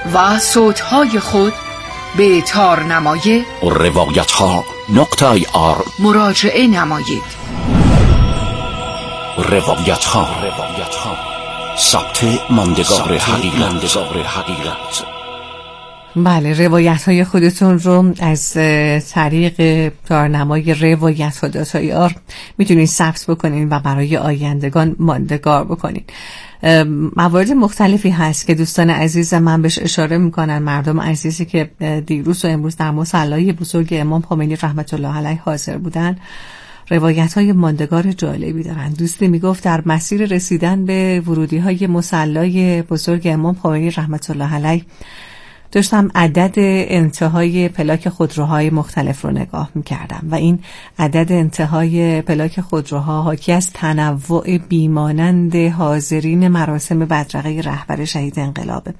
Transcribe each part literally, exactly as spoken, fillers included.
و صوتهای خود به تارنمای روایت ها نقطه آر مراجعه نمایید. روایت ها ثبت ماندگار حقیقت. بله، روایت های خودتون رو از طریق تارنمای روایت ها دات آر میتونید ثبت بکنین و برای آیندگان ماندگار بکنین. موارد مختلفی هست که دوستان عزیز من بهش اشاره میکنن، مردم عزیزی که دیروز و امروز در مصلی بزرگ امام خمینی رحمت الله علیه حاضر بودن روایت های ماندگار جالبی دارن. دوستی میگفت در مسیر رسیدن به ورودی های مصلی بزرگ امام خمینی رحمت الله علیه داشتم عدد انتهای پلاک خودروهای مختلف رو نگاه میکردم و این عدد انتهای پلاک خودروها حاکی از تنوع بیمانند حاضرین مراسم بدرقه رهبر شهید انقلابه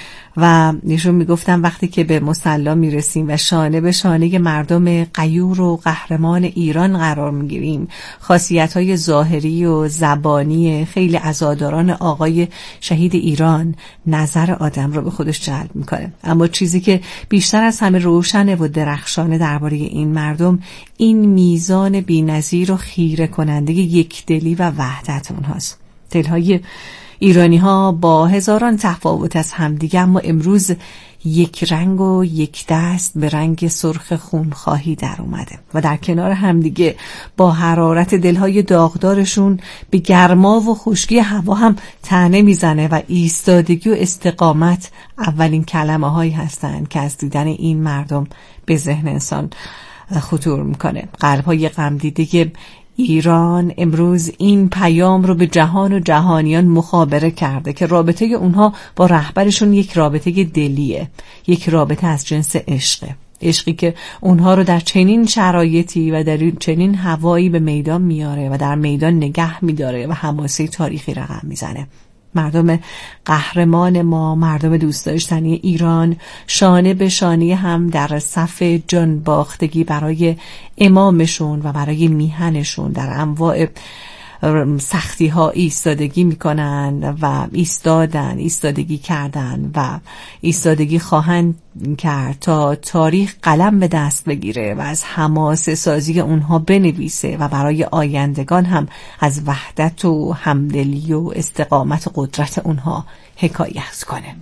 و نشون میگفتم وقتی که به مصلی میرسیم و شانه به شانه مردم غیور و قهرمان ایران قرار میگیریم، خاصیت‌های ظاهری و زبانی خیلی عزاداران آقای شهید ایران نظر آدم رو به خودش جلب میکنه. اما چیزی که بیشتر از همه روشنه و درخشانه درباره این مردم این میزان بی‌نظیر و خیره کننده یکدلی و وحدت اونهاست. دلهای ایرانی ها با هزاران تفاوت از همدیگه اما امروز یک رنگ و یک دست به رنگ سرخ خونخواهی در اومده و در کنار همدیگه با حرارت دلهای داغدارشون به گرما و خشکی هوا هم طعنه میزنه و ایستادگی و استقامت اولین کلمه هایی هستن که از دیدن این مردم به ذهن انسان خطور میکنه. قلب های غم دیده ایران امروز این پیام رو به جهان و جهانیان مخابره کرده که رابطه اونها با رهبرشون یک رابطه دلیه، یک رابطه از جنس عشقه، عشقی که اونها رو در چنین شرایطی و در چنین هوایی به میدان میاره و در میدان نگه میداره و حماسه تاریخی رقم میزنه. مردم قهرمان ما، مردم دوست داشتنی ایران شانه به شانه هم در صف جان باختگی برای امامشون و برای میهنشون در انواع سختی ها ایستادگی میکنن و ایستادن، ایستادگی کردن و ایستادگی خواهند کرد تا تاریخ قلم به دست بگیره و از حماسه سازی اونها بنویسه و برای آیندگان هم از وحدت و همدلی و استقامت و قدرت اونها حکایت کنه.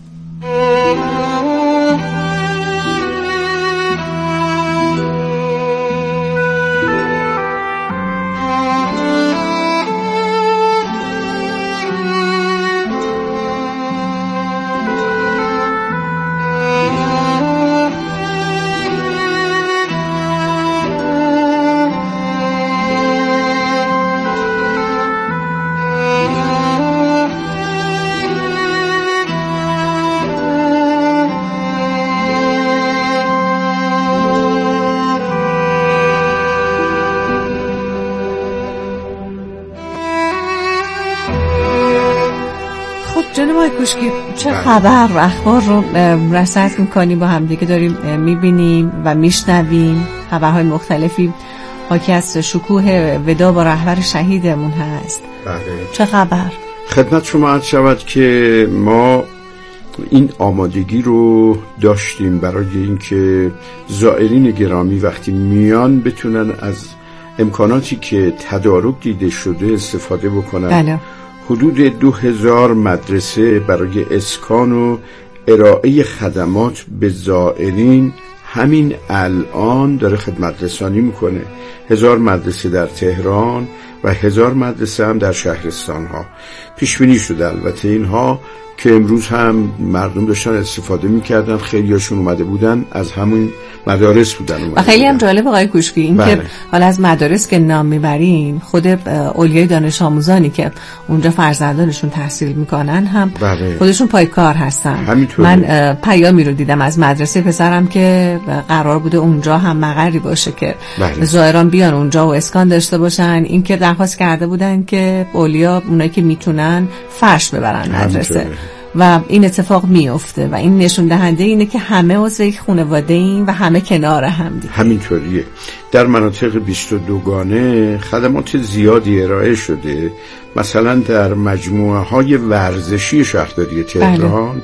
کوشکی چه خبر و اخبار رو رصد میکنیم با هم دیگه داریم میبینیم و میشنویم. خبرهای مختلفی حاکی از شکوه ودا با رهبر شهیدمون هست. بله. چه خبر؟ خدمت شما عرض شود که ما این آمادگی رو داشتیم برای اینکه زائرین گرامی وقتی میان بتونن از امکاناتی که تدارک دیده شده استفاده بکنن. بله. حدود دو هزار مدرسه برای اسکان و ارائه خدمات به زائرین همین الان داره خدمت رسانی میکنه. هزار مدرسه در تهران و هزار مدرسه هم در شهرستان ها پیش بینی شده. البته اینها که امروز هم مردم داشتن استفاده میکردن، خیلی هاشون اومده بودن از همون مدارس بودن اومده و خیلی بودن. هم جالب آقای کوشکی این بله. که حالا از مدارس که نام میبرین خود اولیای دانش آموزانی که اونجا فرزندانشون تحصیل میکنن هم بله. خودشون پایکار هستن. همینطوره. من پیامی رو دیدم از مدرسه پسرم که قرار بوده اونجا هم مقری باشه که بله. زائران بیان اونجا و اسکان داشته باشن. این که درخواست کرده بودن که اولیا اونایی که میتونن فرش ببرن مدرسه و این اتفاق میفته و این نشون دهنده اینه که همه عضو یک خانواده ایم و همه کنار هم دیگه. همینطوریه. در مناطق بیست و دو گانه خدمات زیادی ارائه شده. مثلا در مجموعه های ورزشی شهرداری تهران بله.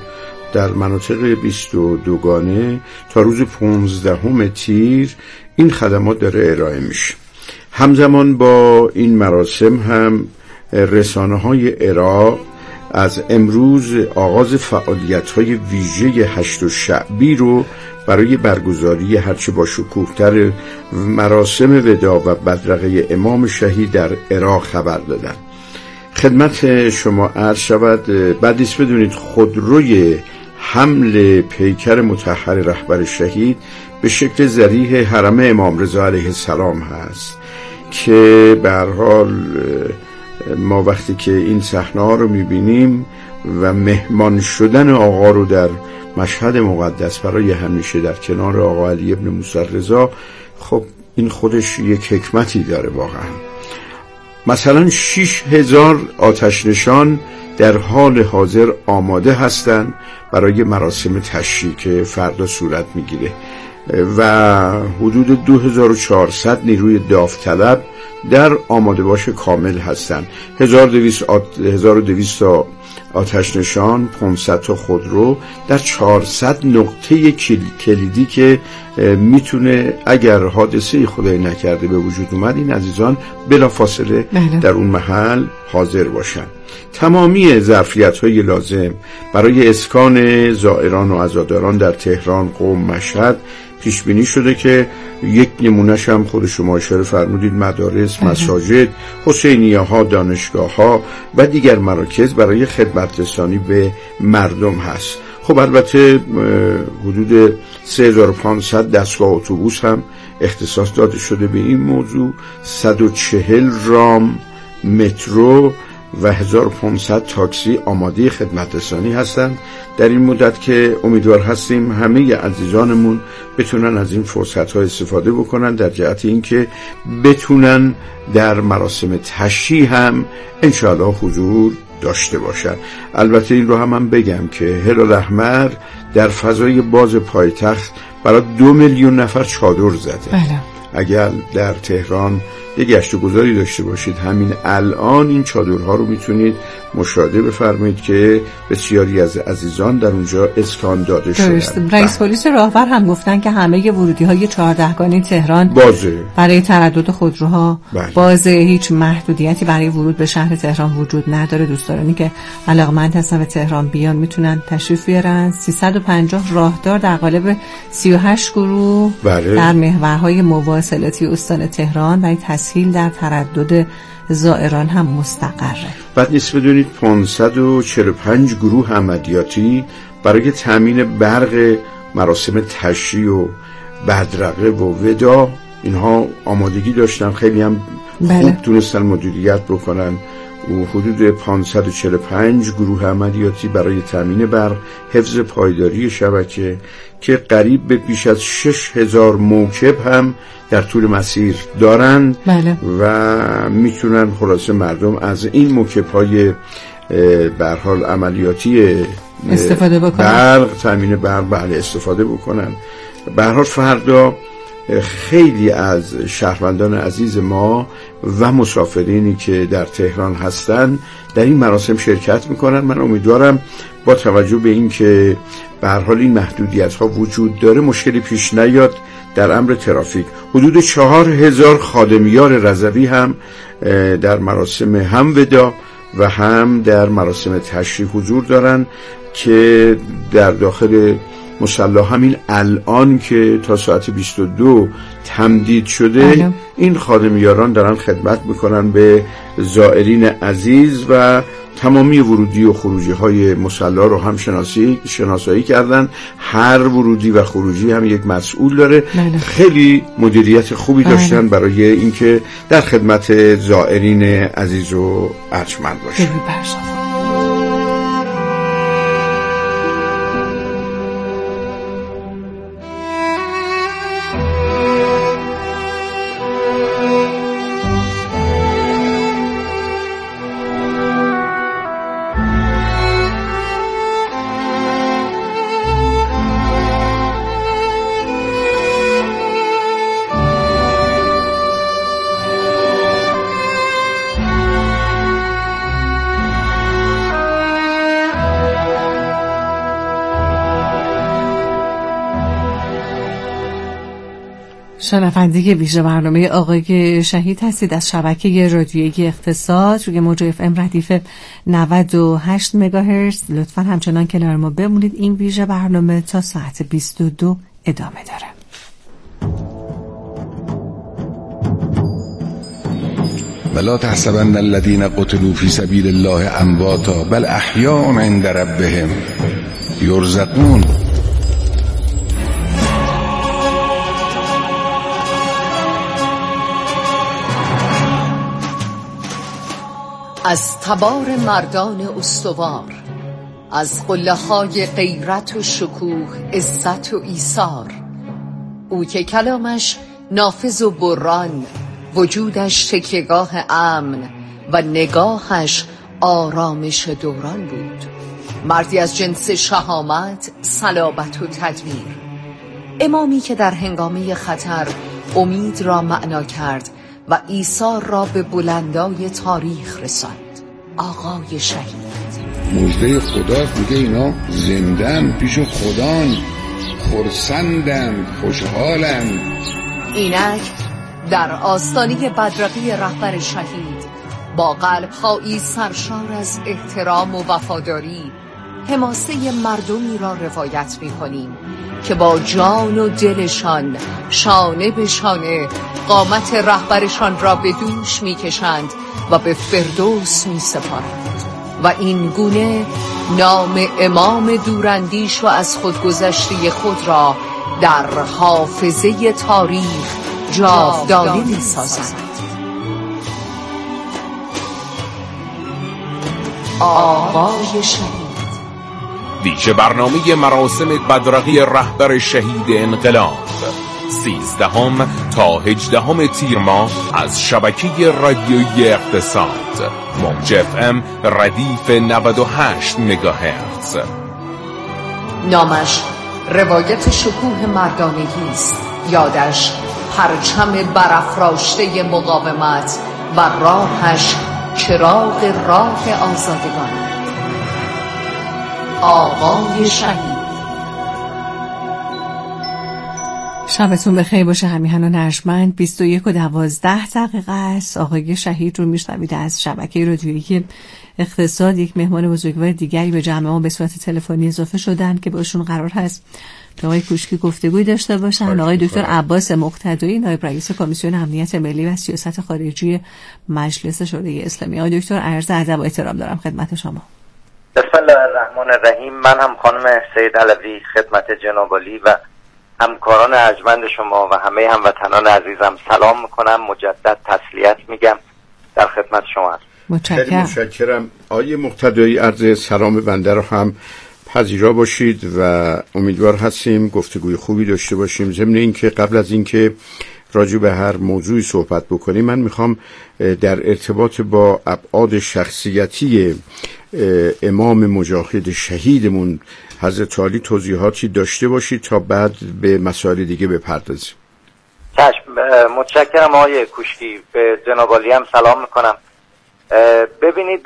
در مناطق بیست و دوگانه تا روز پانزدهم تیر این خدمات داره ارائه میشه. همزمان با این مراسم هم رسانه‌های عراق از امروز آغاز فعالیت‌های ویژه هشت شعبی رو برای برگزاری هرچه با شکوه‌تر مراسم وداع و بدرقه امام شهید در عراق خبر دادن. خدمت شما عرض شود بعد نیست بدونید خودروی حمل پیکر مطهر رهبر شهید به شکل ذریح حرم امام رضا علیه السلام هست که به هر حال ما وقتی که این صحنه‌ها رو می‌بینیم و مهمان شدن آقا رو در مشهد مقدس برای همیشه در کنار آقا علی ابن موسی رضا، خب این خودش یک حکمتی داره واقعا. مثلا شش هزار آتش نشان در حال حاضر آماده هستند برای مراسم تشییع که فردا صورت میگیره و حدود دو هزار و چهارصد نیروی داوطلب در آماده باش کامل هستند. هزار و دویست آتش نشان، پانصد تا خودرو در چهارصد نقطه کلیدی که میتونه اگر حادثه خدای نکرده به وجود اومد این عزیزان بلافاصله در اون محل حاضر باشن. تمامی ظرفیت‌های لازم برای اسکان زائران و عزاداران در تهران، قم، مشهد پیش بینی شده که یک نمونهش هم خود شما اشاره فرمودید، مدارس، مساجد، حسینیه ها، دانشگاه ها و دیگر مراکز برای خدمت رسانی به مردم هست. خب البته حدود سه هزار و پانصد دستگاه اتوبوس هم اختصاص داده شده به این موضوع، صد و چهل رام، مترو و هزار و پانصد تاکسی آماده خدمت رسانی هستند در این مدت که امیدوار هستیم همه عزیزانمون بتونن از این فرصت ها استفاده بکنن در جهت اینکه بتونن در مراسم تشییع هم انشاءالله حضور داشته باشن. البته این رو هم من بگم که هلال احمر در فضای باز پایتخت برای دو میلیون نفر چادر زده. بله. اگر در تهران یه گشت و گذاری داشته باشید همین الان این چادرها رو میتونید مشاهده بفرمایید که بسیاری از عزیزان در اونجا اسکان داده شدن. رئیس پلیس راهور هم گفتن که همه ورودی‌های چهاردهگانه تهران بازه برای تردد خودروها. بله. بازه، هیچ محدودیتی برای ورود به شهر تهران وجود نداره. دوستانی که علاقمند هستن به تهران بیان میتونن تشریف بیارن. سیصد و پنجاه راهدار در قالب سی و هشت گروه بله. در محورهای مواصلاتی استان تهران برای تسهیل در تردد زائران هم مستقره. بعد نیست بدونید پانصد و چهل و پنج گروه عملیاتی برای تامین برق مراسم تشییع و بدرقه و وداع اینها آمادگی داشتن، خیلی هم بله. خوب تونستن مدیریت بکنن و حدود پانصد و چهل و پنج گروه عملیاتی برای تامین برق، حفظ پایداری شبکه که قریب به بیش از شش هزار موکب هم در طول مسیر دارند. بله. و میتونن خلاصه مردم از این موکب‌های به هر حال عملیاتی استفاده بکنن، برق، تامین برق بله استفاده بکنن. به هر حال فردا خیلی از شهروندان عزیز ما و مسافرینی که در تهران هستن در این مراسم شرکت میکنن. من امیدوارم با توجه به این که به هر حال این محدودیت ها وجود داره مشکلی پیش نیاد در امر ترافیک. حدود چهار هزار خادمیار رضوی هم در مراسم هم وداع و هم در مراسم تشییع حضور دارن که در داخل مصلی همین الان که تا ساعت بیست و دو تمدید شده آه. این خادمیاران دارن خدمت میکنن به زائرین عزیز و تمامی ورودی و خروجی های مصلی رو هم شناسی شناسایی کردن. هر ورودی و خروجی هم یک مسئول داره. بله. خیلی مدیریت خوبی داشتن بله. برای اینکه در خدمت زائرین عزیز و ارجمند باشن. شنونده ویژه برنامه آقای شهید هستید از شبکه رادیویی اقتصاد روی موج اف ام ردیف نود و هشت مگاهرتز. لطفاً همچنان کنار ما بمونید. این ویژه برنامه تا ساعت بیست و دو ادامه داره. ولا تحسبن الذين قتلوا في سبيل الله امواتا بل احیاء عند ربهم یرزقون. از تبار مردان استوار، از قله‌های غیرت و شکوه، عزت و ایثار، او که کلامش نافذ و بران، وجودش تکیهگاه امن و نگاهش آرامش دوران بود. مردی از جنس شهامت، صلابت و تدبیر، امامی که در هنگامه خطر امید را معنا کرد و ایثار را به بلندای تاریخ رساند. آقای شهید. مژده خدا میگه اینا زندن پیش خدان، خرسندن، خوشحالن. اینک در آستانه بدرقه رهبر شهید با قلب‌هایی سرشار از احترام و وفاداری حماسه مردمی را روایت می‌کنیم که با جان و دلشان شانه به شانه قامت رهبرشان را به دوش می‌کشند و به فردوس می‌سپارند و این گونه نام امام دوراندیش و از خودگذشته خود را در حافظه تاریخ جاودانه می‌سازند. آقای شهید. ویژه برنامه مراسم بدرقه رهبر شهید انقلاب سیزدهم تا هجدهم تیر ماه از شبکه رادیویی اقتصاد موج اف ام ردیف نود و هشت مگاهرتز. نامش روایت شکوه مردانگی است، یادش پرچم برافراشته مقاومت و راهش چراغ راه آزادگان. آقای شهید. شبتون بخیر باشه. همیهن و نرجمند. بیست و یک و دوازده دقیقه است. آقای شهید رو میشنوید از شبکه رادیویی اقتصاد. یک مهمان بزرگوار دیگری به جمع ما به صورت تلفنی اضافه شدن که باشون قرار هست آقای کوشکی گفتگوی داشته باشن. آقای دکتر عباس مقتدایی، نایب رئیس کمیسیون امنیت ملی و سیاست خارجی مجلس شورای اسلامی. آقای دکتر، عرض ادب و احترام دارم خدمت شما. بسم الله الرحمن الرحیم. من هم خانم سید علوی خدمت جناب عالی و همکاران ارجمند شما و همه هموطنان عزیزم سلام میکنم. مجدد تسلیت میگم، در خدمت شما هستم. متشکرم. متشکرم. آقای مقتدایی، عرض سلام بنده رو هم پذیرا باشید و امیدوار هستیم گفتگوی خوبی داشته باشیم. ضمن اینکه قبل از اینکه راجع به هر موضوعی صحبت بکنیم، من میخوام در ارتباط با ابعاد شخصیتی امام مجاهد شهیدمون حضرت عالی توضیحاتی داشته باشید تا بعد به مسائل دیگه بپردازیم. چشم. متشکرم آقای کوشکی. به جناب عالی هم سلام میکنم. ببینید،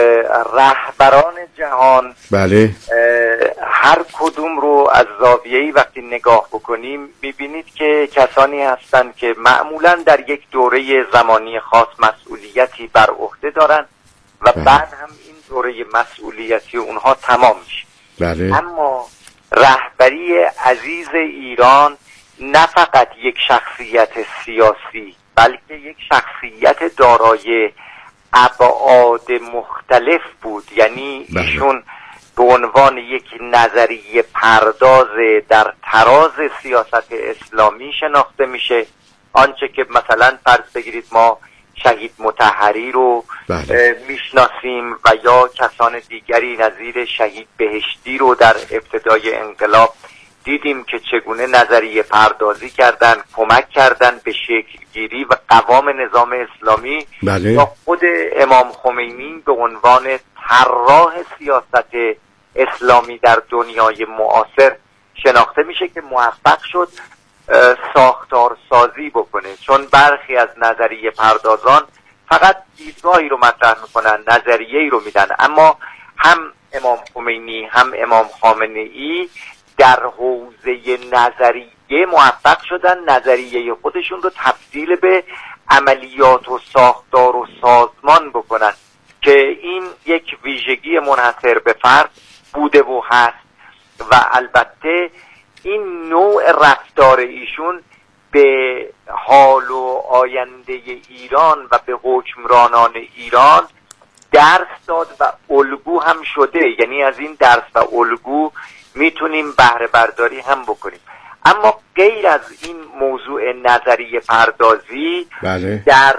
رهبران جهان بله هر کدوم رو از زاویه‌ای وقتی نگاه بکنیم میبینید که کسانی هستند که معمولاً در یک دوره زمانی خاص مسئولیتی بر عهده دارن و بله. بعد هم این دوره مسئولیتی اونها تمام میشه. بله. اما رهبری عزیز ایران نه فقط یک شخصیت سیاسی بلکه یک شخصیت دارای ابعاد مختلف بود. یعنی بله. ایشون به عنوان یک نظریه پرداز در تراز سیاست اسلامی شناخته میشه. آنچه که مثلا فرض بگیرید ما شهید مطهری رو بله. میشناسیم و یا کسان دیگری نظیر شهید بهشتی رو در ابتدای انقلاب دیدیم که چگونه نظریه پردازی کردن، کمک کردن به شکل گیری و قوام نظام اسلامی. بله. یا خود امام خمینی به عنوان طراح سیاست اسلامی در دنیای معاصر شناخته میشه که موفق شد ساختار سازی بکنه. چون برخی از نظریه پردازان فقط دیدگاهی رو مطرح میکنن، نظریه‌ای رو میدن، اما هم امام خمینی هم امام خامنه‌ای در حوزه نظری دیگه موفق شدن نظریه خودشون رو تبدیل به عملیات و ساختار و سازمان بکنن که این یک ویژگی منحصر به فرد بوده و هست. و البته این نوع رفتار ایشون به حال و آینده ایران و به حکمرانان ایران درس داد و الگو هم شده، یعنی از این درس و الگو میتونیم بهره برداری هم بکنیم. اما غیر از این موضوع نظریه پردازی، بله. در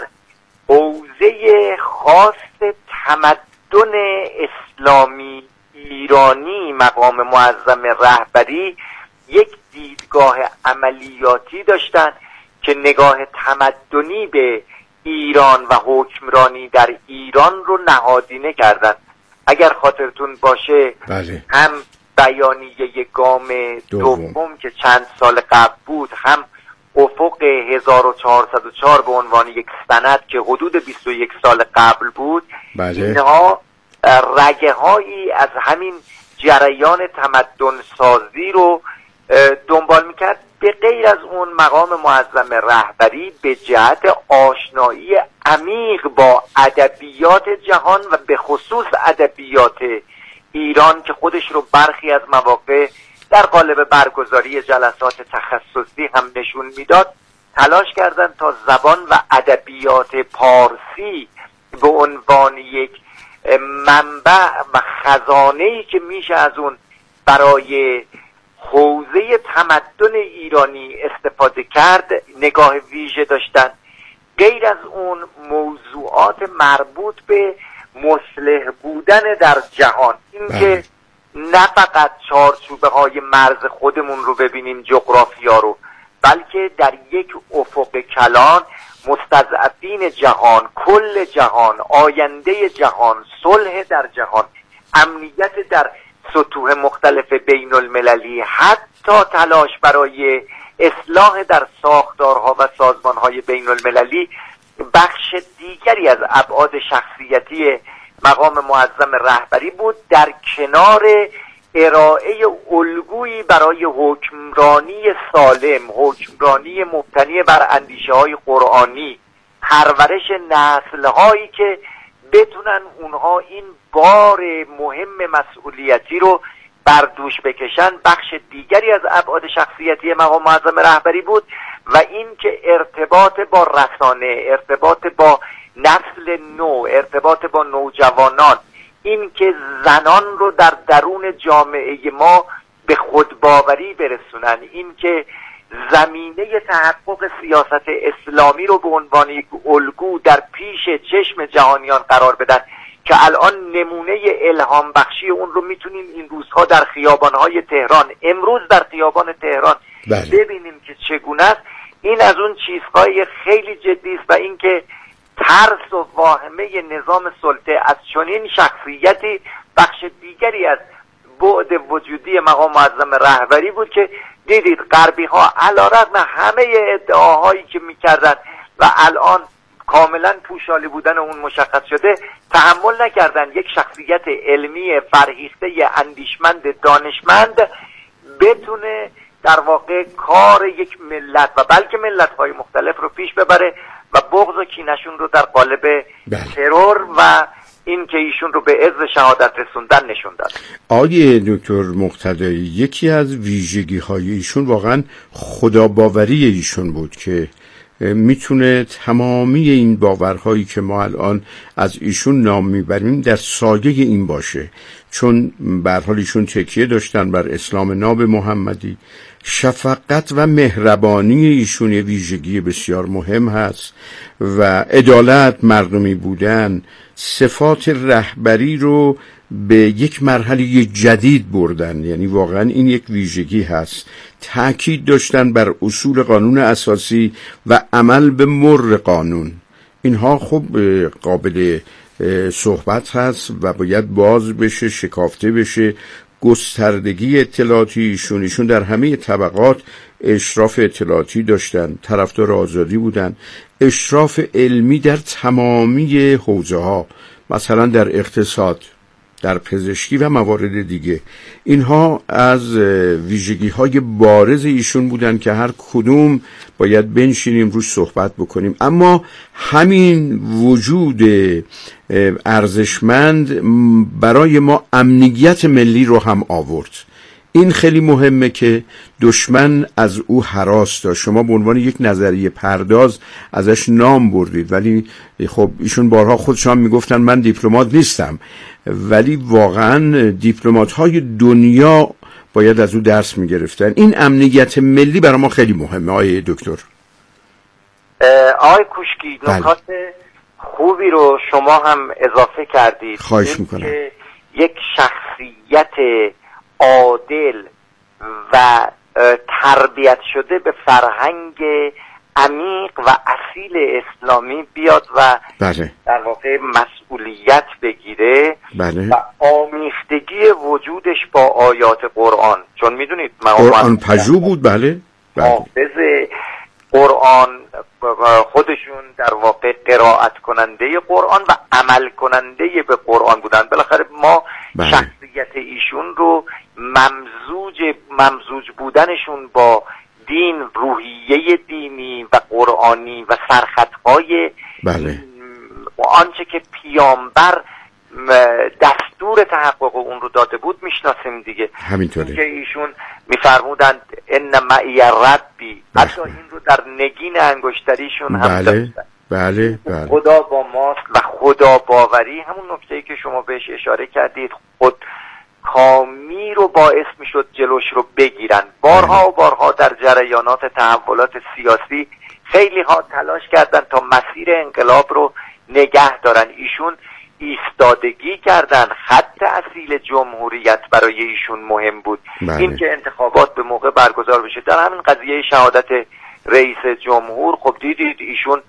حوزه خاص تمدن اسلامی ایرانی مقام معظم رهبری یک دیدگاه عملیاتی داشتن که نگاه تمدنی به ایران و حکمرانی در ایران رو نهادینه کردن. اگر خاطرتون باشه بله. هم بیانیه گام دوم. دوم که چند سال قبل بود، هم افق هزار و چهارصد و چهار به عنوان یک سند که حدود بیست و یک سال قبل بود، بله. اینها رگه هایی از همین جریان تمدن سازی رو دنبال میکرد. به غیر از اون مقام معظم رهبری به جهت آشنایی عمیق با ادبیات جهان و به خصوص ادبیات ایران که خودش رو برخی از مواقع در قالب برگزاری جلسات تخصصی هم نشون میداد، تلاش کردن تا زبان و ادبیات پارسی به عنوان یک منبع و خزانه‌ای که میشه از اون برای حوزه تمدن ایرانی استفاده کرد نگاه ویژه داشتن. غیر از اون موضوعات مربوط به مصلح بودن در جهان، اینکه نه فقط چارچوبه های مرز خودمون رو ببینیم جغرافیا رو، بلکه در یک افق کلان مستضعفین جهان، کل جهان، آینده جهان، صلح در جهان، امنیت در سطوح مختلف بین المللی، حتی تلاش برای اصلاح در ساختارها و سازمانهای بین المللی بخش دیگری از ابعاد شخصیتی مقام معظم رهبری بود، در کنار ارائه الگویی برای حکمرانی سالم، حکمرانی مبتنی بر اندیشه های قرآنی، پرورش نسل هایی که بتونن اونها این بار مهم مسئولیتی رو بر دوش بکشن، بخش دیگری از ابعاد شخصیتی مقام معظم رهبری بود. و این که ارتباط با رسانه، ارتباط با نسل نو، ارتباط با نوجوانان، این که زنان رو در درون جامعه ما به خودباوری برسونن، این که زمینه تحقق سیاست اسلامی رو به عنوان یک الگو در پیش چشم جهانیان قرار بدن که الان نمونه الهام بخشی اون رو میتونیم این روزها در خیابانهای تهران، امروز در خیابان تهران بله. ببینیم که چگونه است. این از اون چیزهای خیلی جدی است و اینکه ترس و واهمه نظام سلطه از چنین شخصیتی بخش دیگری از بعد وجودی مقام معظم رهبری بود که دیدید غربی ها علیرغم همه ادعاهایی که میکردن و الان کاملا پوشالی بودن اون مشخص شده، تحمل نکردن یک شخصیت علمی فرهیخته اندیشمند دانشمند بتونه در واقع کار یک ملت و بلکه ملت‌های مختلف رو پیش ببره و بغض و کینشون رو در قالب بله. ترور و این که ایشون رو به عز شهادت رسوندن نشون داد. آقای دکتر مقتدی، یکی از ویژگی‌های ایشون واقعا خداباوری ایشون بود که میتونه تمامی این باورهایی که ما الان از ایشون نام میبریم در سایه این باشه، چون به هر حال ایشون تکیه داشتن بر اسلام ناب محمدی. شفقت و مهربانی ایشون یه ویژگی بسیار مهم هست و عدالت، مردمی بودن، صفات رهبری رو به یک مرحله جدید بردن. یعنی واقعا این یک ویژگی هست. تأکید داشتن بر اصول قانون اساسی و عمل به مر قانون. اینها خب قابل صحبت هست و باید باز بشه، شکافته بشه. گستردگی اطلاعاتی ایشون ایشون در همه طبقات اشراف اطلاعاتی داشتن، طرفدار آزادی بودن، اشراف علمی در تمامی حوزه ها، مثلا در اقتصاد، در پزشکی و موارد دیگه. اینها از ویژگی‌های بارز ایشون بودن که هر کدوم باید بنشینیم روش صحبت بکنیم. اما همین وجود ارزشمند برای ما امنیت ملی رو هم آورد. این خیلی مهمه که دشمن از او هراس داشت. شما به عنوان یک نظریه پرداز ازش نام بردید، ولی خب ایشون بارها خودشان میگفتن من دیپلمات نیستم، ولی واقعا دیپلمات های دنیا باید از او درس میگرفتن. این امنیت ملی برای ما خیلی mehme. آقای دکتر آقای کوشکی نکات خوبی رو شما هم اضافه کردید. خواهش میکنم. که یک شخصیت عادل و تربیت شده به فرهنگ عمیق و اصیل اسلامی بیاد و بله. در واقع مسئولیت بگیره بله. و آمیختگی وجودش با آیات قرآن، چون میدونید قرآن پژوه بود. بله, بله. حافظ قرآن خودشون در واقع قرائت کننده قرآن و عمل کننده به قرآن بودن. بالاخره ما بله. شخصیت ایشون رو ممزوج ممزوج بودنشون با دین، روحیه دینی و قرآنی و سرخطهای بله. آنچه که پیامبر دستور تحقق اون رو داده بود میشناسیم دیگه. همینطوره که ایشون میفرمودند ان معی ربی، حتی این رو در نگین انگشتریشون هم بله. داشتن. بله بله. خدا با ماست و خدا باوری، همون نکته‌ای که شما بهش اشاره کردید، خود کامی رو باعث میشد جلوش رو بگیرن. بارها و بارها در جریانات تحولات سیاسی خیلی ها تلاش کردن تا مسیر انقلاب رو نگه دارن. ایشون ایستادگی کردن. خط اصیل جمهوریت برای ایشون مهم بود. بله. این که انتخابات به موقع برگزار بشه. در همین قضیه شهادت رئیس جمهور خب دیدید ایشون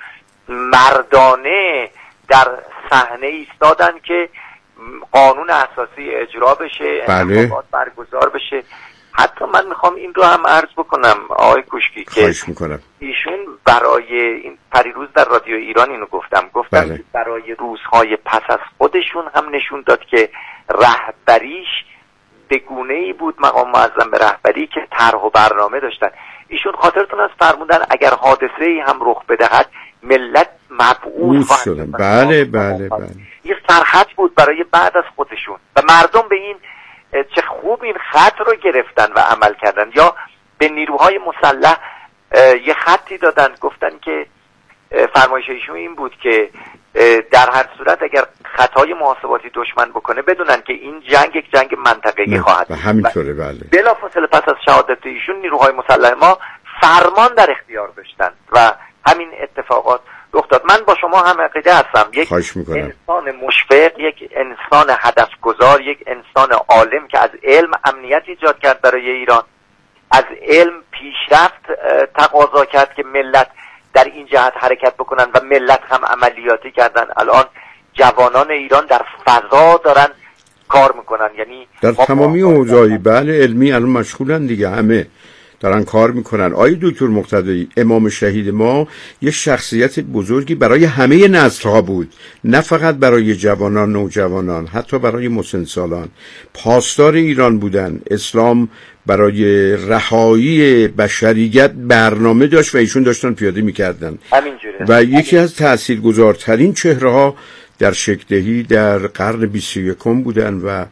مردانه در صحنه ایستادن که قانون اساسی اجرا بشه، بله. انتخابات برگزار بشه. حتی من میخوام این رو هم عرض بکنم آقای کوشکی که ایشون برای این پریروز در رادیو ایران اینو گفتم گفتم بله. که برای روزهای پس از خودشون هم نشون داد که رهبریش به گونه‌ای بود، مقام معظم رهبری، که طرح و برنامه داشتن. ایشون خاطرتون از فرمودن اگر حادثه‌ای هم رخ بدهد ملت مبعوث شدن. بله بله بله. یه سرخط بود برای بعد از خودشون و مردم به این چه خوب این خط رو گرفتن و عمل کردن. یا به نیروهای مسلح یه خطی دادن، گفتن که فرمایش ایشون این بود که در هر صورت اگر خطای محاسباتی دشمن بکنه بدونن که این جنگ یک جنگ منطقه‌ای خواهد بود. همینطوره. بله. بلافاصله پس از شهادت ایشون نیروهای مسلح ما فرمان در اختیار داشتن و همین اتفاقات رخ داد. من با شما هم عقیده هستم یک انسان مشفق، یک انسان هدفگذار، یک انسان عالم که از علم امنیت ایجاد کرد برای ایران، از علم پیشرفت تقاضا کرد که ملت در این جهت حرکت بکنن و ملت هم عملیاتی کردن. الان جوانان ایران در فضا دارن کار میکنن، یعنی در تمامی حوزه‌های بله علمی الان مشغولن دیگه، همه دارن کار میکنن. آقای دکتر مقتدی، امام شهید ما یه شخصیت بزرگی برای همه نسل‌ها بود، نه فقط برای جوانان، نوجوانان، حتی برای مسن سالان. پاسدار ایران بودن. اسلام برای رهایی بشریت برنامه داشت و ایشون داشتن پیاده میکردن. همینجوره. و یکی از تاثیرگذارترین چهره‌ها در شکل‌دهی در قرن بیست و یکم بودن و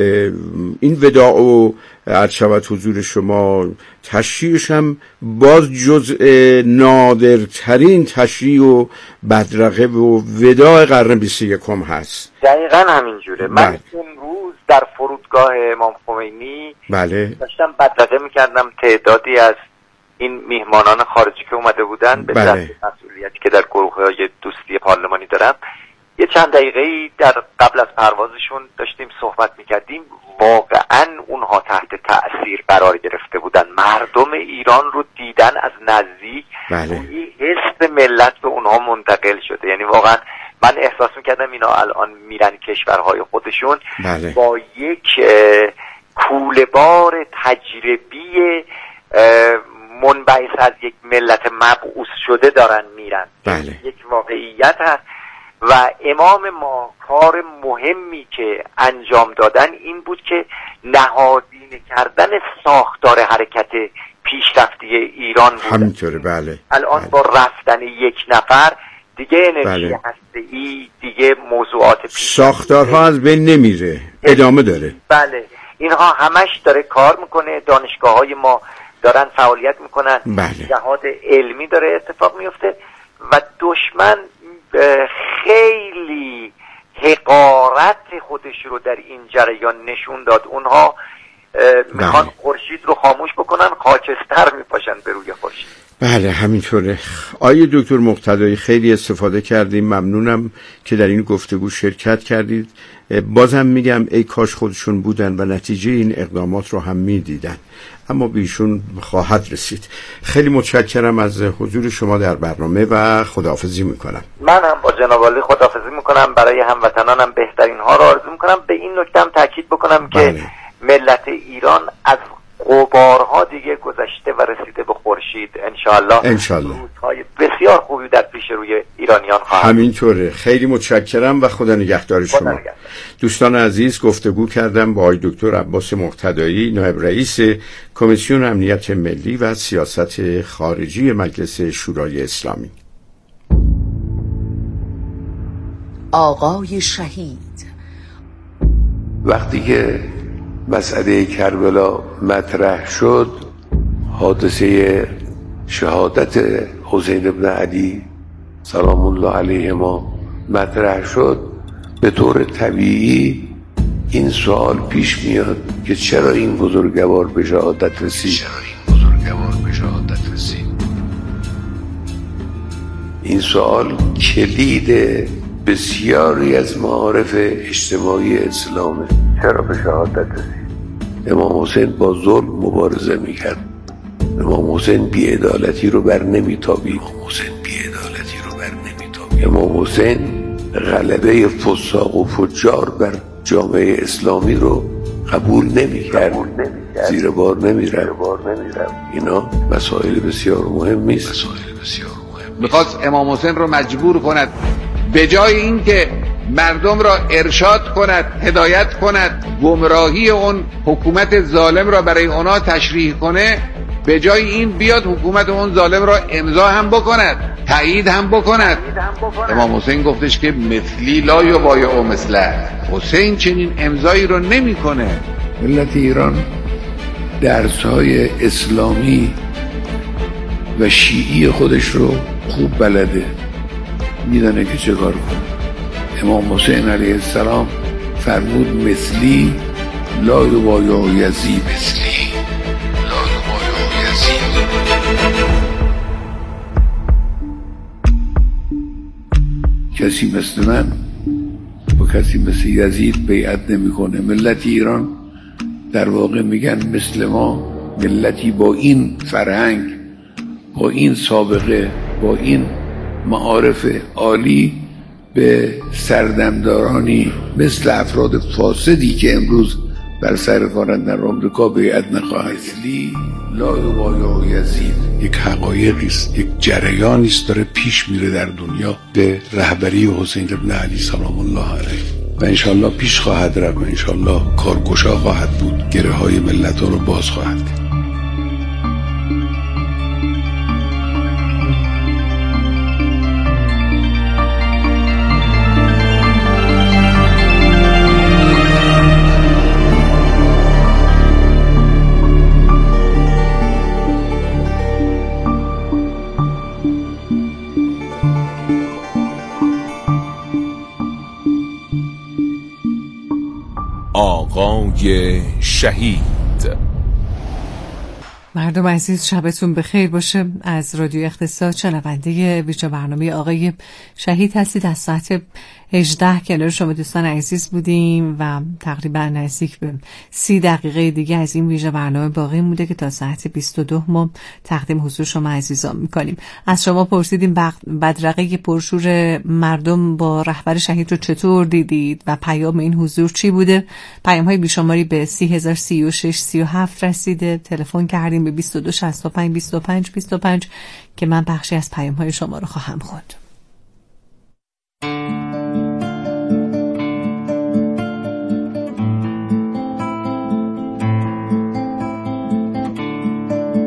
این وداع و عرض شود حضور شما تشریعش هم باز جزء نادرترین تشریع و بدرقه و وداع قرن بیست و یکم هست. دقیقاً همینجوره. من اون روز در فرودگاه امام خمینی بله. داشتم بدرقه میکردم تعدادی از این میهمانان خارجی که اومده بودن به بله. دست مسئولیتی که در گروه‌های دوستی پارلمانی دارم. یه چند دقیقه‌ای در قبل از پروازشون داشتیم صحبت میکردیم. واقعا اونها تحت تأثیر قرار گرفته بودن. مردم ایران رو دیدن از نزدیک. بله. حس ملت به اونها منتقل شده. یعنی واقعا من احساس میکردم اینا الان میرن کشورهای خودشون. بله. با یک کوله‌بار تجربی منبعث از یک ملت مبعوث شده دارن میرن. بله. یک واقعیت هست و امام ما کار مهمی که انجام دادن این بود که نهادینه کردن ساختار حرکت پیشرفتی ایران بود. همینطوره. بله. الان بله. با رفتن یک نفر دیگه انرژی بله. هسته‌ای، دیگه موضوعات پیش ساختارها از بین نمیره، ادامه داره. بله، اینها همش داره کار میکنه. دانشگاه های ما دارن فعالیت میکنن. بله. جهاد علمی داره اتفاق میفته و دشمن خیلی حقارت خودش رو در این جریان نشون داد. اونها میخوان خورشید رو خاموش بکنن، خاکستر میپاشن به روی خورشید. بله همینطوره. آیه دکتر مقتدایی خیلی استفاده کردیم، ممنونم که در این گفتگو شرکت کردید. بازم میگم ای کاش خودشون بودن و نتیجه این اقدامات رو هم میدیدن، اما بیشون خواهد رسید. خیلی متشکرم از حضور شما در برنامه و خداحافظی میکنم. من هم با جناب عالی خداحافظی میکنم. برای هموطنانم بهترین ها رو آرزو میکنم. به این نکته هم تاکید بکنم بله. که ملت ایران از غبارها دیگه گذشته و رسیده به خورشید. انشاءالله انشاءالله روزهای بسیار خوبی در پیش روی ایرانیان خواهد. همینطوره. خیلی متشکرم و خدا نگهدار شما. خدا نگهدار. دوستان عزیز، گفتگو کردم با آقای دکتر عباس مقتدایی، نایب رئیس کمیسیون امنیت ملی و سیاست خارجی مجلس شورای اسلامی. آقای شهید. وقتی که مسئله کربلا مطرح شد، حادثه شهادت حسین بن علی سلام الله علیهما مطرح شد، به طور طبیعی این سوال پیش میاد که چرا این بزرگوار به شهادت رسید؟ چرا این بزرگوار به شهادت رسید؟ این سوال کلید بسیاری از معارف اجتماعی اسلامه. چرا به شهادت رسید؟ امام حسین با ظلم مبارزه میکرد. امام حسین بی‌عدالتی رو بر نمیتابید. امام حسین بی‌عدالتی رو بر نمیتابید. امام حسین غلبه فساق و فجار بر جامعه اسلامی رو قبول نمیکرد. زیر بار نمیرفت. اینا مسائل بسیار مهمی است. مسائل بسیار مهم. میخواست امام حسین رو مجبور کند به جای اینکه مردم را ارشاد کند، هدایت کند، گمراهی اون حکومت ظالم را برای اونا تشریح کنه، به جای این بیاد حکومت اون ظالم را امضا هم بکند، تایید هم بکند. امام حسین گفتش که مثلی لا یبایع مثله. حسین چنین امضایی رو نمیکنه. ملت ایران درس‌های اسلامی و شیعی خودش رو خوب بلده، میدونه که چه کار کنه. امام حسین علیه السلام فرمود مثلی لا یبایع یزید. مثلی لا یبایع یزید. کسی مثل من با کسی مثل یزید بیعت نمیکنه. ملت ایران در واقع میگن مثل ما، ملتی با این فرهنگ، با این سابقه، با این معارف عالی به سردمدارانی مثل افراد فاسدی که امروز بر سر کارند در آمریکا بیعت نخواهد. مثلی لا یبایع یزید. یک حقایقی است، یک جریانی است داره پیش میره در دنیا به رهبری حسین بن علی سلام الله علیه و انشالله پیش خواهد رفت و انشالله کارگشا خواهد بود، گره های ملت رو باز خواهد کرد. آقای شهید. مردم عزیز شبتون بخیر باشه. از رادیو اقتصاد شنونده ویژه برنامه آقای شهید هستید. از ساعت هجده کنار شما دوستان عزیز بودیم و تقریبا نزدیک به سی دقیقه دیگه از این ویژه برنامه باقی مونده که تا ساعت بیست و دو ما تقدیم حضور شما عزیزان میکنیم. از شما پرسیدیم بدرقه پرشور مردم با رهبر شهید رو چطور دیدید و پیام این حضور چی بوده. پیام های بیشماری به سی هزار سی و شش سی و هفت رسیده. تلفن کردیم به بیست و دو شصت و پنج بیست و پنج بیست و پنج که من بخشی از پیام های شما رو خواهم خوند.